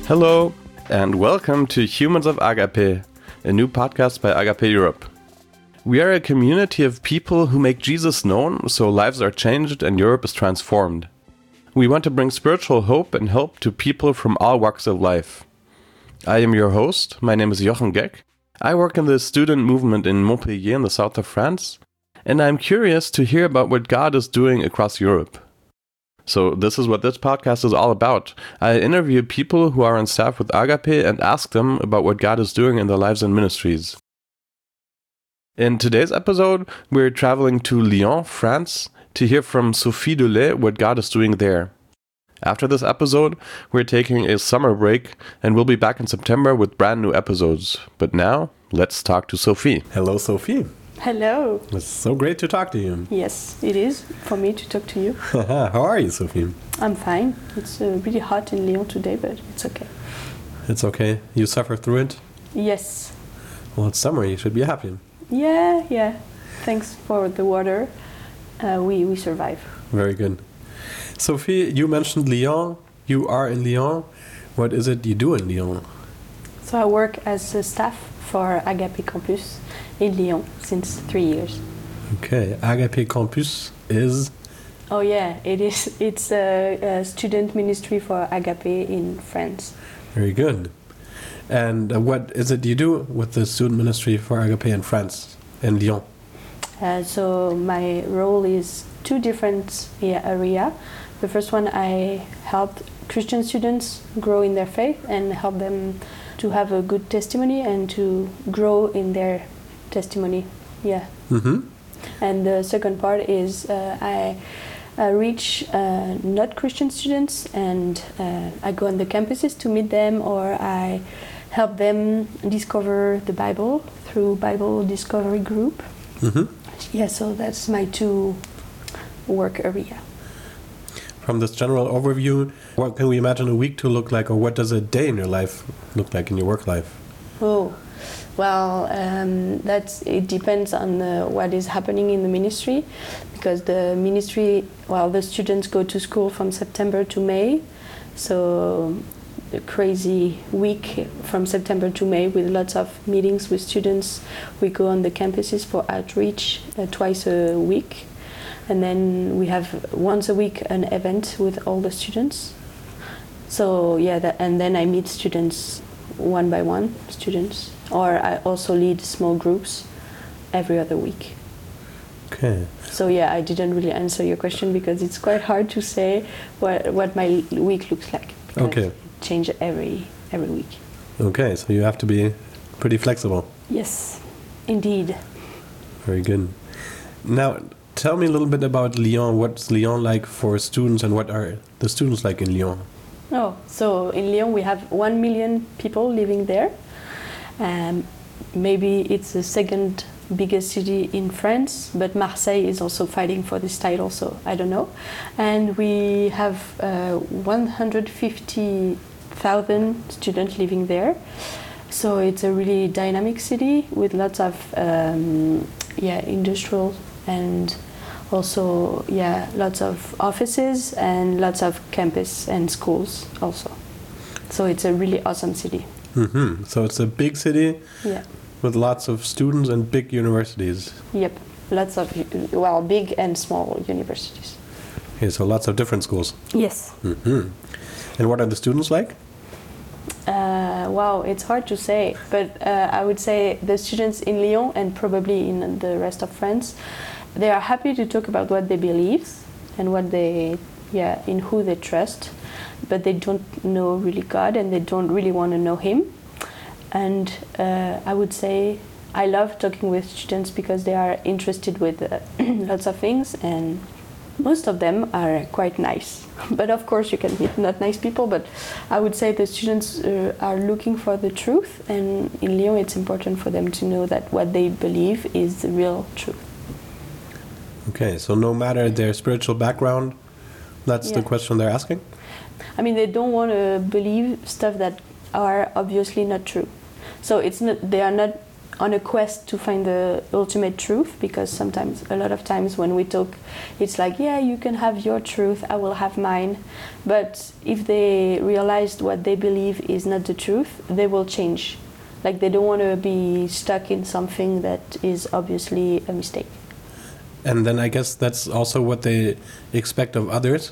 Hello, and welcome to Humans of Agape, a new podcast by Agape Europe. We are a community of people who make Jesus known so lives are changed and Europe is transformed. We want to bring spiritual hope and help to people from all walks of life. I am your host. My name is Jochen Geck. I work in the student movement in Montpellier in the south of France, and I'm curious to hear about what God is doing across Europe. So this is what this podcast is all about. I interview people who are on staff with Agape and ask them about what God is doing in their lives and ministries. In today's episode, we're traveling to Lyon, France, to hear from Sophie Delay what God is doing there. After this episode, we're taking a summer break and we'll be back in September with brand new episodes. But now, let's talk to Sophie. Hello, Sophie. Hello. It's so great to talk to you. Yes, it is for me to talk to you. How are you, Sophie? I'm fine. It's really hot in Lyon today, but it's okay. It's okay. You suffer through it? Yes. Well, it's summer. You should be happy. Yeah. Thanks for the water. We survive. Very good. Sophie, you mentioned Lyon. You are in Lyon. What is it you do in Lyon? So I work as a staff for Agape Campus in Lyon since 3 years. Okay. Agape Campus is? Oh yeah, it is. It's a student ministry for Agape in France. Very good. And what is it you do with the student ministry for Agape in France, in Lyon? So my role is two different areas. The first one, I helped Christian students grow in their faith and help them to have a good testimony and to grow in their testimony. Yeah. Mm-hmm. And the second part is I reach not Christian students and I go on the campuses to meet them, or I help them discover the Bible through Bible Discovery Group. Mm-hmm. Yeah, so that's my two work area. From this general overview, what can we imagine a week to look like, or what does a day in your life look like, in your work life? Oh, well, it depends on what is happening in the ministry, because the ministry, the students go to school from September to May, so a crazy week from September to May with lots of meetings with students. We go on the campuses for outreach twice a week. And then we have once a week an event with all the students. So and then I meet students one by one, or I also lead small groups every other week. Okay. So I didn't really answer your question because it's quite hard to say what my week looks like. Okay. It changes every week. Okay, so you have to be pretty flexible. Yes, indeed. Very good. Now, tell me a little bit about Lyon. What's Lyon like for students, and what are the students like in Lyon? Oh, so in Lyon we have 1 million people living there. Maybe it's the second biggest city in France, but Marseille is also fighting for this title, so I don't know. And we have 150,000 students living there. So it's a really dynamic city with lots of industrial and also lots of offices and lots of campus and schools also. So it's a really awesome city. Mm-hmm. So it's a big city with lots of students and big universities. Yep, lots of big and small universities. Okay, so lots of different schools. Yes. Mm-hmm. And what are the students like? It's hard to say, but I would say the students in Lyon and probably in the rest of France, they are happy to talk about what they believe and what in who they trust, but they don't know really God and they don't really want to know Him. And I would say I love talking with students because they are interested with lots of things, and most of them are quite nice. But of course you can meet not nice people, but I would say the students are looking for the truth, and in Lyon it's important for them to know that what they believe is the real truth. Okay, so no matter their spiritual background, that's the question they're asking? I mean, they don't want to believe stuff that are obviously not true. So they are not on a quest to find the ultimate truth, because sometimes, a lot of times when we talk, it's like, yeah, you can have your truth, I will have mine. But if they realized what they believe is not the truth, they will change. Like, they don't want to be stuck in something that is obviously a mistake. And then I guess that's also what they expect of others.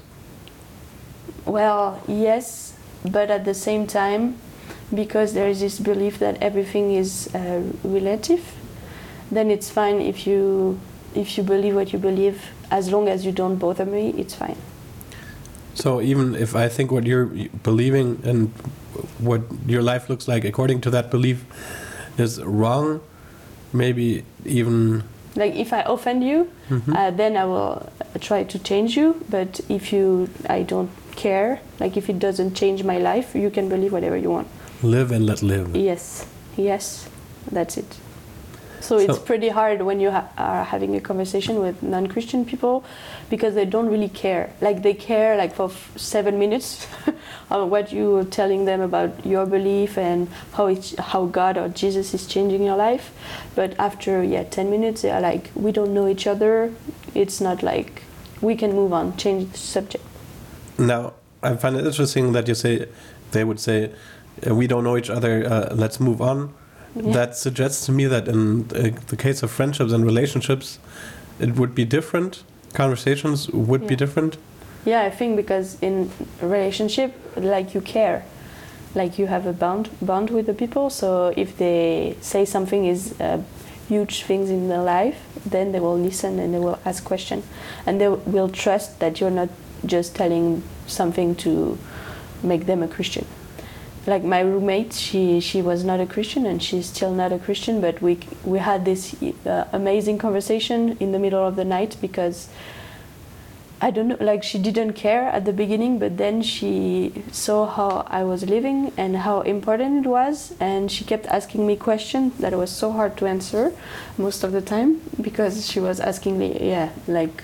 Well, yes, but at the same time, because there is this belief that everything is relative, then it's fine if you believe what you believe, as long as you don't bother me, it's fine. So even if I think what you're believing and what your life looks like according to that belief is wrong, maybe even... Like, if I offend you, then I will try to change you, but if I don't care, like if it doesn't change my life, you can believe whatever you want. Live and let live. Yes, that's it. So it's pretty hard when you are having a conversation with non-Christian people, because they don't really care. Like, they care like for 7 minutes on what you're telling them about your belief and how God or Jesus is changing your life. But after 10 minutes, they are like, we don't know each other. It's not like we can move on, change the subject. Now, I find it interesting that they would say, we don't know each other, let's move on. Yeah. That suggests to me that in the case of friendships and relationships, it would be different. Conversations would be different. Yeah, I think because in a relationship, like, you care. Like, you have a bond with the people, so if they say something is huge things in their life, then they will listen and they will ask questions. And they will trust that you're not just telling something to make them a Christian. Like, my roommate, she was not a Christian, and she's still not a Christian, but we had this amazing conversation in the middle of the night, because I don't know, like, she didn't care at the beginning, but then she saw how I was living and how important it was, and she kept asking me questions that was so hard to answer most of the time, because she was asking me, like,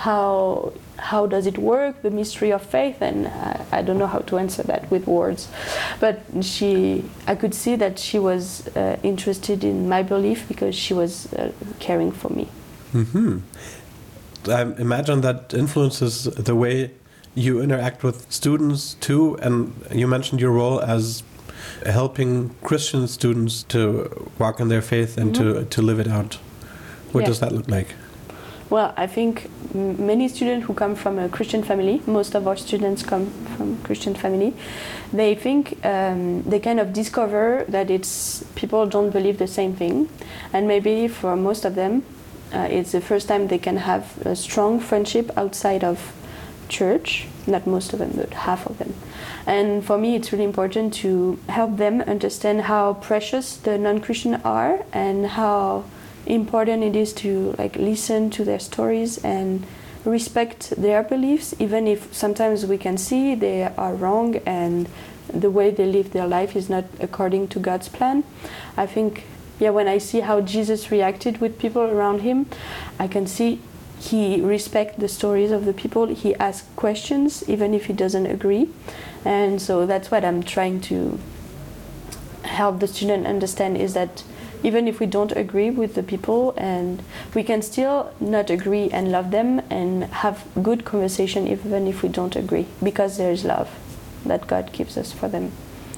how does it work, the mystery of faith, and I don't know how to answer that with words. But I could see that she was interested in my belief, because she was caring for me. Mm-hmm. I imagine that influences the way you interact with students too, and you mentioned your role as helping Christian students to walk in their faith and to live it out. What does that look like? Well, I think many students who come from a Christian family, most of our students come from Christian family, they think they kind of discover that people don't believe the same thing, and maybe for most of them it's the first time they can have a strong friendship outside of church. Not most of them, but half of them. And for me, it's really important to help them understand how precious the non-Christian are, and how important it is to, like, listen to their stories and respect their beliefs, even if sometimes we can see they are wrong and the way they live their life is not according to God's plan. I think, when I see how Jesus reacted with people around him, I can see he respects the stories of the people. He asks questions even if he doesn't agree, and so that's what I'm trying to help the student understand, is that even if we don't agree with the people, and we can still not agree and love them and have good conversation even if we don't agree, because there is love that God gives us for them.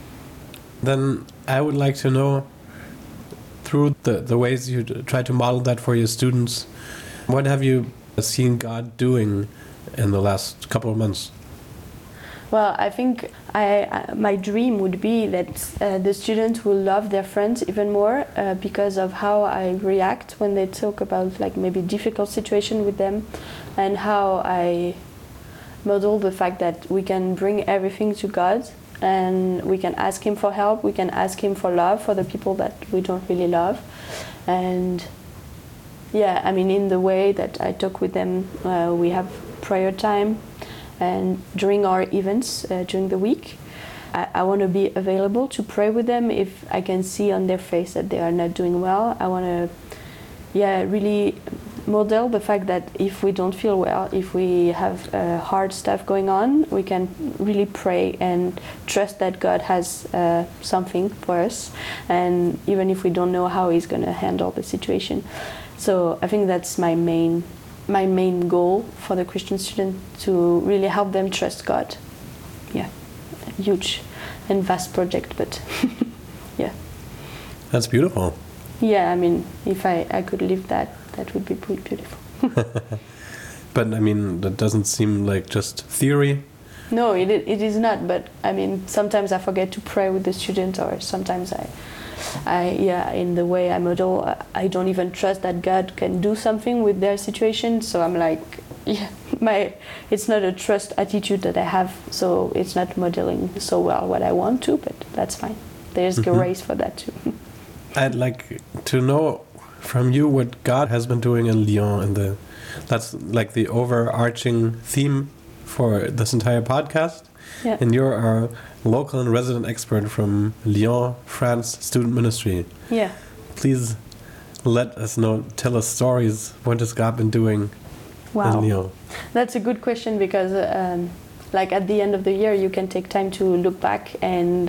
Then I would like to know, through the ways you try to model that for your students, what have you seen God doing in the last couple of months? Well, I think my dream would be that the students will love their friends even more, because of how I react when they talk about, like, maybe difficult situation with them, and how I model the fact that we can bring everything to God, and we can ask him for help, we can ask him for love for the people that we don't really love. And I mean, in the way that I talk with them, we have prayer time, and during our events during the week, I want to be available to pray with them if I can see on their face that they are not doing well. I want to really model the fact that if we don't feel well, if we have hard stuff going on, we can really pray and trust that God has something for us, and even if we don't know how He's going to handle the situation. So I think that's my main goal for the Christian student, to really help them trust God. Yeah, huge and vast project, but yeah. That's beautiful. Yeah, I mean, if I could live that would be pretty beautiful. But I mean, that doesn't seem like just theory. No, it is not. But I mean, sometimes I forget to pray with the student, or sometimes in the way I model, I don't even trust that God can do something with their situation. So I'm like, it's not a trust attitude that I have. So it's not modeling so well what I want to, but that's fine. There's grace for that too. I'd like to know from you what God has been doing in Lyon, and that's like the overarching theme for this entire podcast. Yeah. And you're our local and resident expert from Lyon, France Student Ministry. Yeah. Please let us know, tell us stories. What has God been doing in Lyon? That's a good question, because like at the end of the year you can take time to look back, and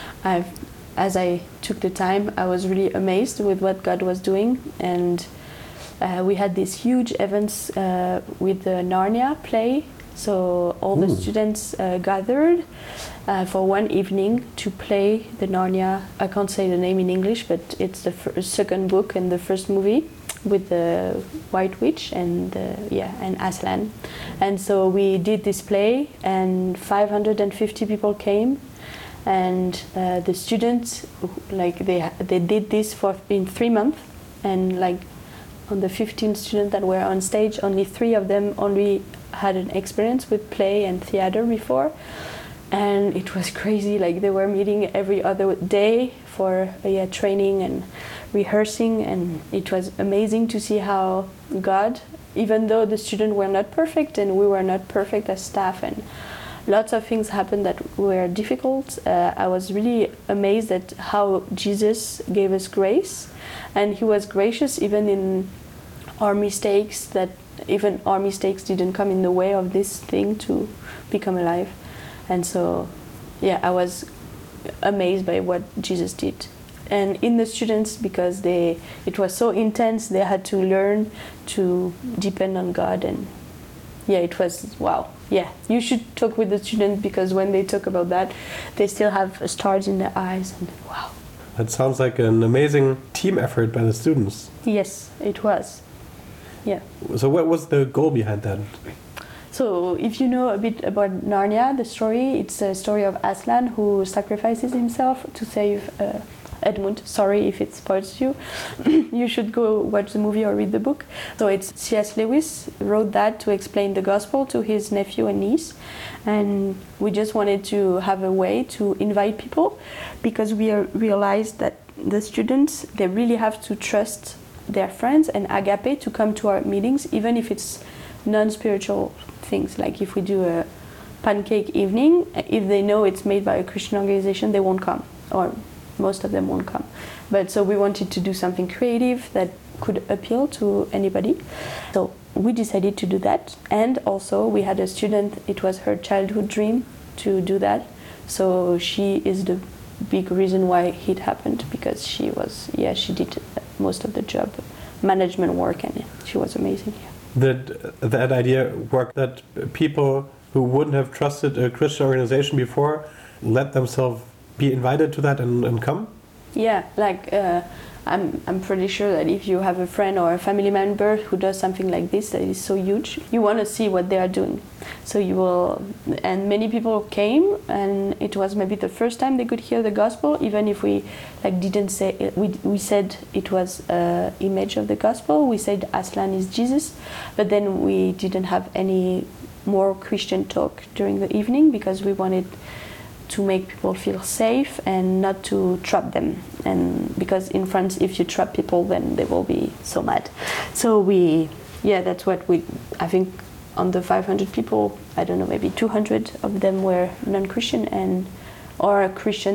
as I took the time, I was really amazed with what God was doing. And we had these huge events with the Narnia play. So all the students gathered for one evening to play the Narnia. I can't say the name in English, but it's the second book and the first movie with the White Witch and Aslan. And so we did this play, and 550 people came. And the students, like they did this in 3 months, and like on the 15 students that were on stage, only 3 of them only had an experience with play and theater before, and it was crazy. Like they were meeting every other day for training and rehearsing, and it was amazing to see how God, even though the students were not perfect and we were not perfect as staff, and lots of things happened that were difficult. I was really amazed at how Jesus gave us grace, and He was gracious even in our mistakes, that even our mistakes didn't come in the way of this thing to become alive. And so, I was amazed by what Jesus did. And in the students, because it was so intense, they had to learn to depend on God, and it was wow. Yeah, you should talk with the students, because when they talk about that, they still have stars in their eyes, and wow. That sounds like an amazing team effort by the students. Yes, it was. Yeah. So what was the goal behind that? So if you know a bit about Narnia, the story, it's a story of Aslan who sacrifices himself to save Edmund. Sorry if it spoils you. You should go watch the movie or read the book. So it's C.S. Lewis wrote that to explain the gospel to his nephew and niece. And we just wanted to have a way to invite people, because we realized that the students, they really have to trust their friends and Agape to come to our meetings, even if it's non-spiritual things. Like if we do a pancake evening, if they know it's made by a Christian organization, they won't come, or most of them won't come. But so we wanted to do something creative that could appeal to anybody. So we decided to do that. And also we had a student, it was her childhood dream to do that. So she is the big reason why it happened, because she did most of the job, management work, and she was amazing. That idea worked, that people who wouldn't have trusted a Christian organization before let themselves be invited to that and come? Yeah, like I'm pretty sure that if you have a friend or a family member who does something like this that is so huge, you want to see what they are doing. So you will, and many people came, and it was maybe the first time they could hear the gospel, even if we didn't say, we said it was an image of the gospel, we said Aslan is Jesus, but then we didn't have any more Christian talk during the evening, because we wanted to make people feel safe and not to trap them. And because in France, if you trap people, then they will be so mad. So that's what I think on the 500 people, I don't know, maybe 200 of them were non-Christian or a Christian that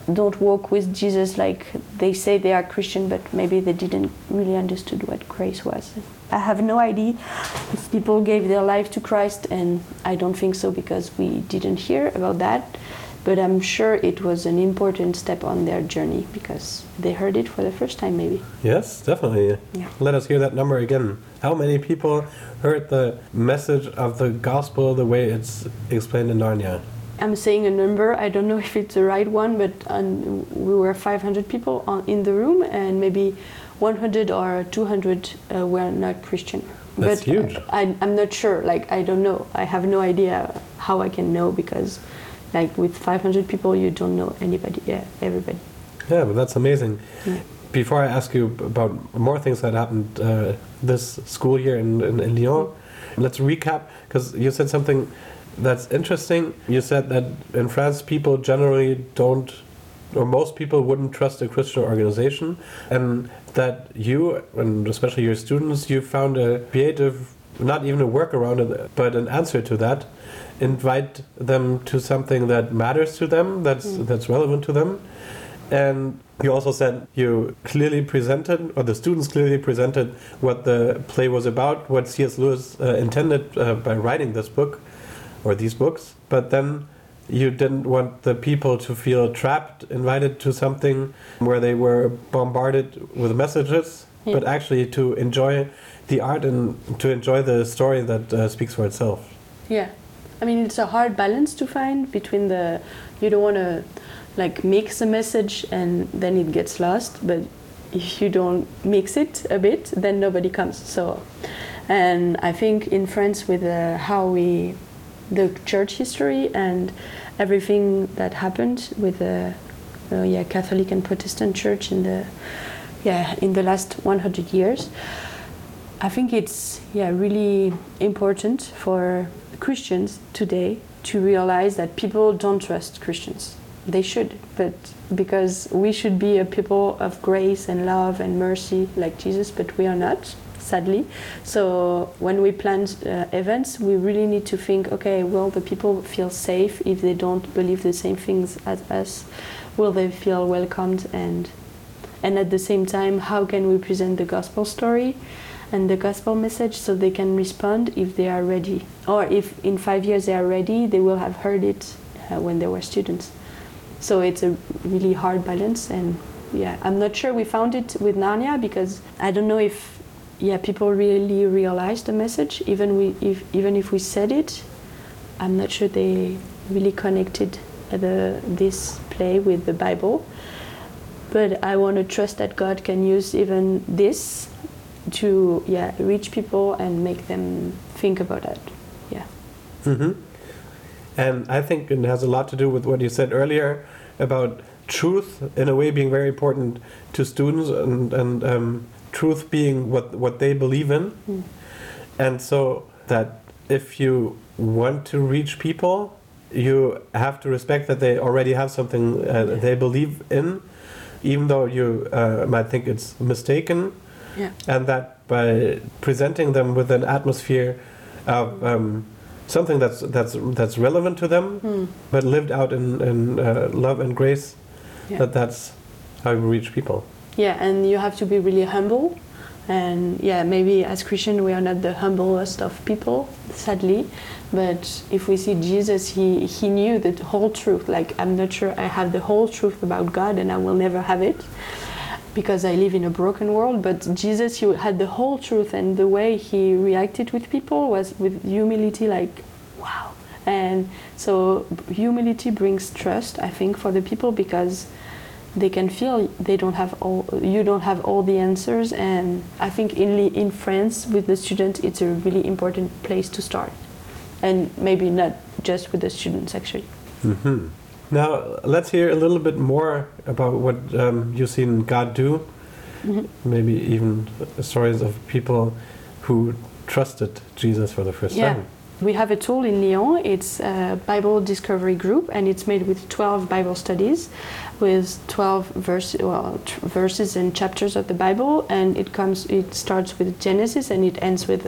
don't walk with Jesus like they say they are Christian, but maybe they didn't really understood what grace was. I have no idea if people gave their life to Christ, and I don't think so because we didn't hear about that. But I'm sure it was an important step on their journey because they heard it for the first time, maybe. Yes, definitely. Yeah. Let us hear that number again. How many people heard the message of the gospel the way it's explained in Narnia? I'm saying a number. I don't know if it's the right one, but we were 500 people in the room, and maybe 100 or 200 were not Christian. That's but huge. I'm not sure. Like, I don't know. I have no idea how I can know because, like, with 500 people, you don't know anybody. Yeah, everybody. Yeah, but that's amazing. Yeah. Before I ask you about more things that happened this school year in Lyon, let's recap, because you said something that's interesting. You said that in France, people generally don't, or most people wouldn't trust a Christian organization, and that you, and especially your students, you found a creative, not even a workaround, but an answer to that. Invite them to something that matters to them, that's relevant to them. And you also said you clearly presented, or the students clearly presented, what the play was about, what C.S. Lewis intended by writing this book, or these books. But then you didn't want the people to feel trapped, invited to something where they were bombarded with messages, but actually to enjoy the art and to enjoy the story that speaks for itself. Yeah. I mean, it's a hard balance to find between the, you don't want to like mix a message and then it gets lost, but if you don't mix it a bit, then nobody comes. So, and I think in France with the church history and everything that happened with the Catholic and Protestant church in the last 100 years, I think it's really important for Christians today to realize that people don't trust Christians. They should, but because we should be a people of grace and love and mercy like Jesus, but we are not, sadly. So when we plan events, we really need to think, okay, will the people feel safe if they don't believe the same things as us? Will they feel welcomed? And at the same time, how can we present the gospel story and the gospel message so they can respond if they are ready? Or if in 5 years they are ready, they will have heard it when they were students. So it's a really hard balance, and I'm not sure we found it with Narnia because I don't know if people really realized the message. Even if we said it, I'm not sure they really connected this play with the Bible. But I want to trust that God can use even this to reach people and make them think about that. Yeah. Mm-hmm. And I think it has a lot to do with what you said earlier about truth in a way being very important to students, and truth being what they believe in. And so that if you want to reach people, you have to respect that they already have something they believe in, even though you might think it's mistaken. And that by presenting them with an atmosphere of something that's relevant to them, but lived out in love and grace, that's how you reach people. Yeah, and you have to be really humble. And maybe as Christians we are not the humblest of people, sadly. But if we see Jesus, he knew the whole truth. Like, I'm not sure I have the whole truth about God, and I will never have it, because I live in a broken world. But Jesus, he had the whole truth, and the way he reacted with people was with humility, like, wow. And so humility brings trust, I think, for the people, because they can feel you don't have all the answers. And I think in France with the students, it's a really important place to start, and maybe not just with the students actually. Mm-hmm. Now, let's hear a little bit more about what you've seen God do. Maybe even stories of people who trusted Jesus for the first time. We have a tool in Lyon. It's a Bible discovery group, and it's made with 12 Bible studies with 12 verses and chapters of the Bible, and it starts with Genesis and it ends with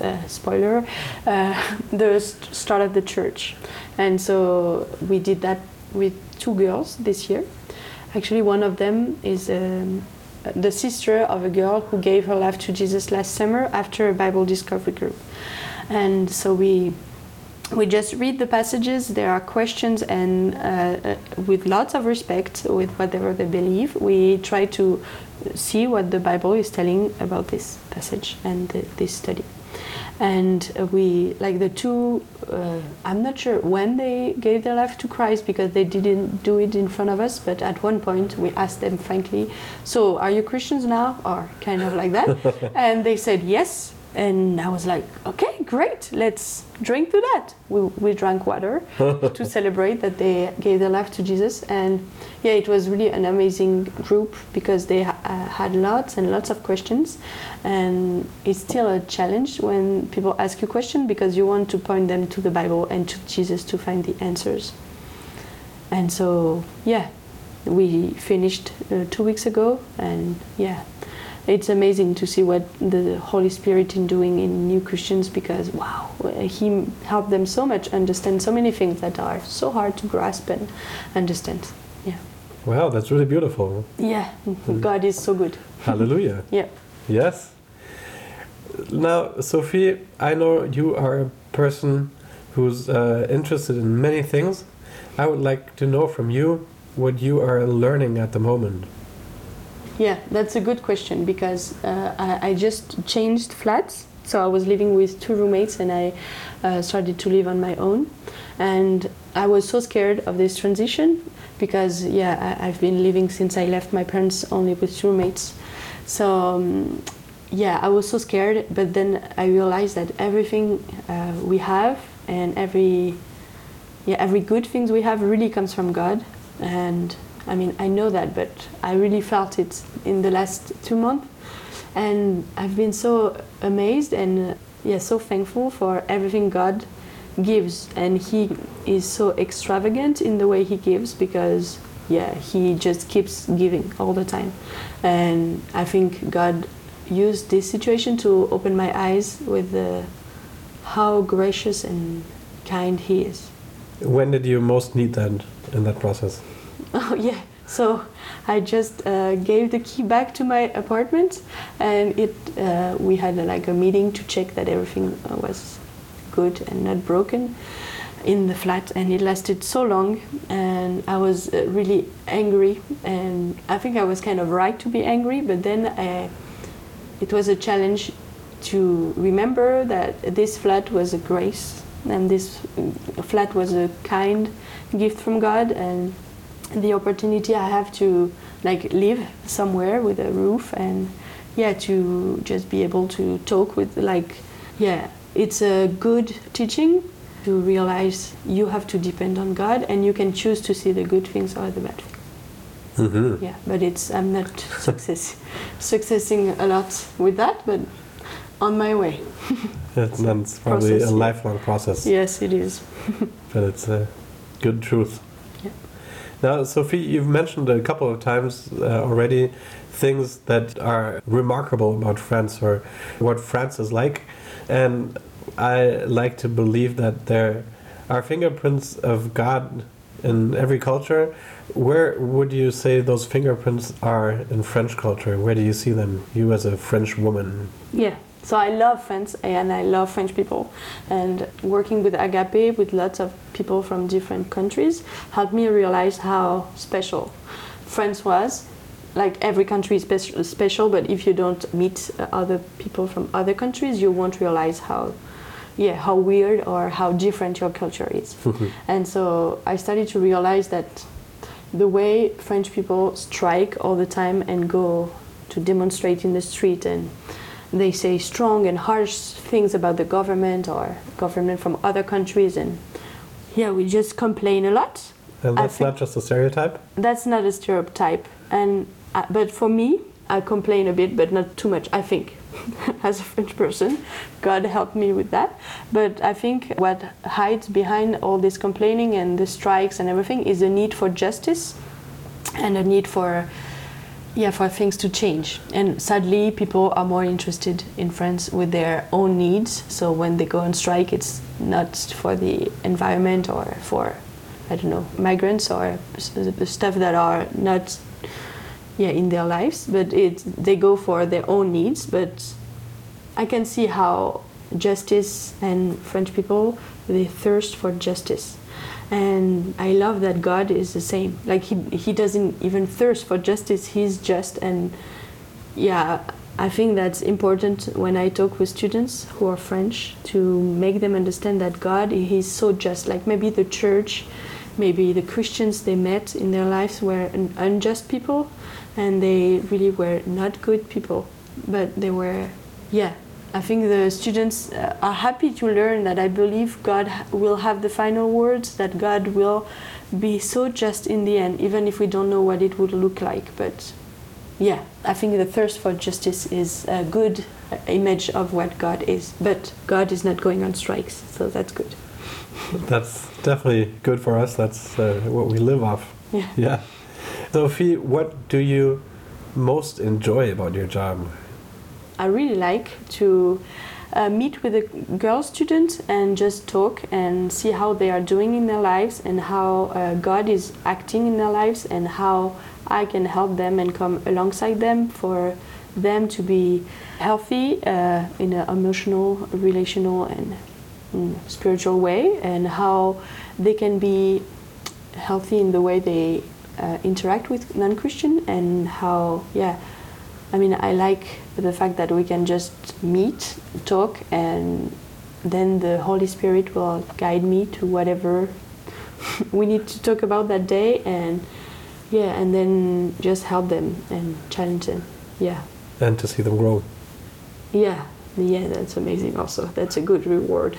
the start of the church. And so we did that with 2 girls this year, Actually, one of them is the sister of a girl who gave her life to Jesus last summer after a Bible discovery group. And so we just read the passages. There are questions, and with lots of respect with whatever they believe, we try to see what the Bible is telling about this passage and this study. And we, like the two, I'm not sure when they gave their life to Christ, because they didn't do it in front of us, but at one point we asked them frankly, so are you Christians now? Or kind of like that. And they said yes. And I was like, okay, great, let's drink to that. We drank water to celebrate that they gave their life to Jesus. And yeah, it was really an amazing group, because they had lots and lots of questions. And it's still a challenge when people ask you questions, because you want to point them to the Bible and to Jesus to find the answers. And so, yeah, we finished 2 weeks ago, and yeah. It's amazing to see what the Holy Spirit is doing in new Christians, because wow, He helped them so much understand so many things that are so hard to grasp and understand. Yeah. Wow, that's really beautiful. Yeah, God is so good. Hallelujah. Yeah. Yes. Now, Sophie, I know you are a person who's interested in many things. I would like to know from you what you are learning at the moment. Yeah, that's a good question, because I just changed flats. So I was living with 2 roommates, and I started to live on my own. And I was so scared of this transition, because yeah, I've been living since I left my parents only with 2 roommates. So yeah, I was so scared, but then I realized that everything we have, and every good things we have really comes from God. And I mean, I know that, but I really felt it in the last 2 months. And I've been so amazed and so thankful for everything God gives. And He is so extravagant in the way He gives, because He just keeps giving all the time. And I think God used this situation to open my eyes with how gracious and kind He is. When did you most need that in that process? Oh yeah, so I just gave the key back to my apartment, and we had like a meeting to check that everything was good and not broken in the flat, and it lasted so long, and I was really angry, and I think I was kind of right to be angry, but then it was a challenge to remember that this flat was a grace, and this flat was a kind gift from God, and the opportunity I have to like live somewhere with a roof, and to just be able to talk with it's a good teaching to realize you have to depend on God, and you can choose to see the good things or the bad things. Mm-hmm. Yeah, but I'm not successing a lot with that, but on my way. That's probably a lifelong process. Yes, it is. But it's a good truth. Now, Sophie, you've mentioned a couple of times already things that are remarkable about France, or what France is like. And I like to believe that there are fingerprints of God in every culture. Where would you say those fingerprints are in French culture? Where do you see them, you as a French woman? Yeah. So I love France, and I love French people. And working with Agape, with lots of people from different countries, helped me realize how special France was. Like every country is special, but if you don't meet other people from other countries, you won't realize how weird or how different your culture is. And so I started to realize that the way French people strike all the time and go to demonstrate in the street, and they say strong and harsh things about the government or government from other countries, and we just complain a lot. And that's not just a stereotype? That's not a stereotype. And but for me, I complain a bit, but not too much, I think. As a French person, God helped me with that. But I think what hides behind all this complaining and the strikes and everything is a need for justice and a need for things to change. And sadly, people are more interested in France with their own needs. So when they go on strike, it's not for the environment or for, migrants or the stuff that are not in their lives, but they go for their own needs. But I can see how justice and French people, they thirst for justice. And I love that God is the same. Like he doesn't even thirst for justice, he's just. And I think that's important when I talk with students who are French, to make them understand that God, he's so just. Like maybe the church, maybe the Christians they met in their lives were unjust people, and they really were not good people, but they were, I think the students are happy to learn that I believe God will have the final words, that God will be so just in the end, even if we don't know what it would look like. But I think the thirst for justice is a good image of what God is. But God is not going on strikes, so that's good. That's definitely good for us. That's what we live off. Yeah. Sophie, what do you most enjoy about your job? I really like to meet with the girl students and just talk and see how they are doing in their lives, and how God is acting in their lives, and how I can help them and come alongside them for them to be healthy in an emotional, relational and spiritual way, and how they can be healthy in the way they interact with non-Christian, and how, I like the fact that we can just meet, talk, and then the Holy Spirit will guide me to whatever we need to talk about that day, and then just help them and challenge them. And to see them grow. That's amazing also. That's a good reward.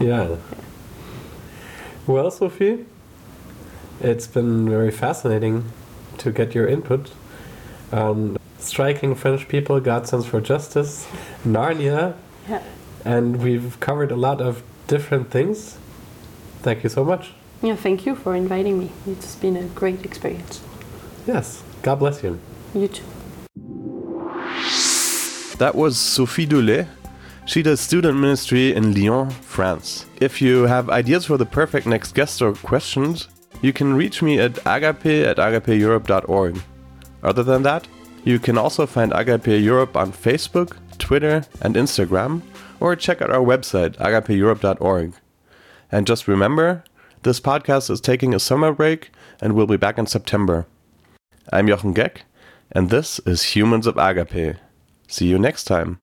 Well, Sophie, it's been very fascinating to get your input on striking French people, God Sends for Justice, Narnia, and we've covered a lot of different things. Thank you so much. Thank you for inviting me. It's been a great experience. Yes, God bless you. You too. That was Sophie Doulet. She does student ministry in Lyon, France. If you have ideas for the perfect next guest or questions, you can reach me at agape@agapeeurope.org. Other than that, you can also find Agape Europe on Facebook, Twitter, and Instagram, or check out our website, agapeeurope.org. And just remember, this podcast is taking a summer break and we'll be back in September. I'm Jochen Geck, and this is Humans of Agape. See you next time.